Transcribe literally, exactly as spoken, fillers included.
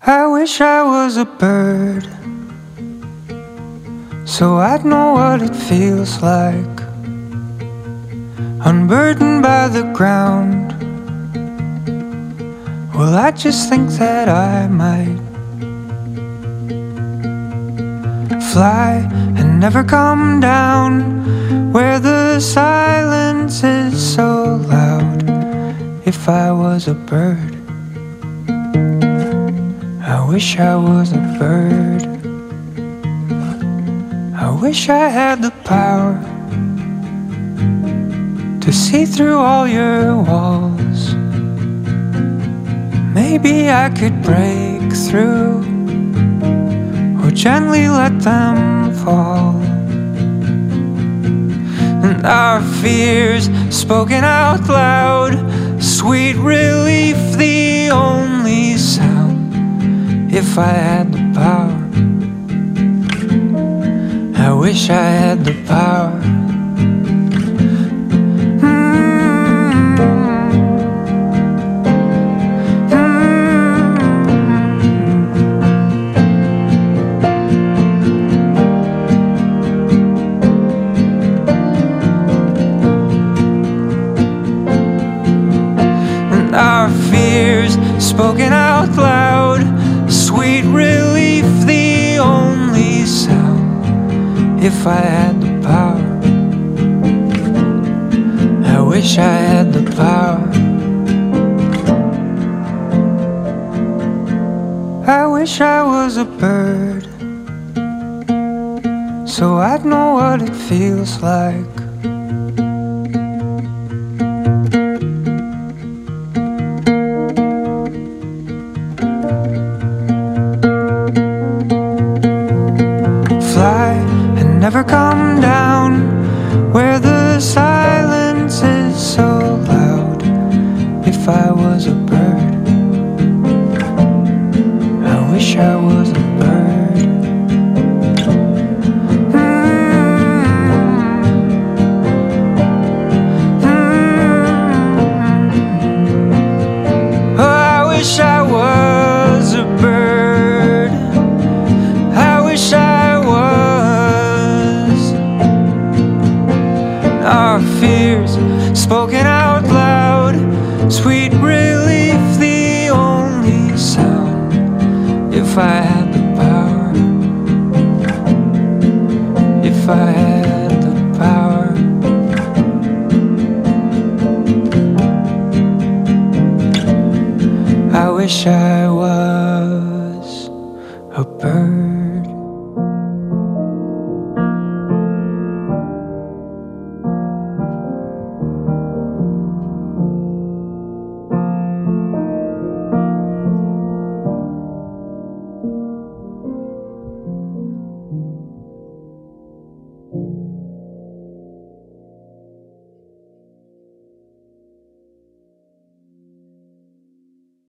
I wish I was a bird, so I'd know what it feels like, unburdened by the ground. Well, I just think that I might fly and never come down where the silence is so loud. If I was a bird, I wish I was a bird. I wish I had the power to see through all your walls. Maybe I could break through, or gently let them fall. And our fears spoken out loud, sweet relief, the only sound. If I had the power, I wish I had the power. Our fears spoken out loud, sweet relief, the only sound. If I had the power, I wish I had the power. I wish I was a bird, so I'd know what it feels like. Fly and never come down where the silence is so loud. If I was a bird, I wish I was a bird. Mm-hmm. Mm-hmm. Oh, I wish I was a bird. I wish I was. Our fears spoken out loud, sweet relief, the only sound. If I had the power, if I had the power, I wish I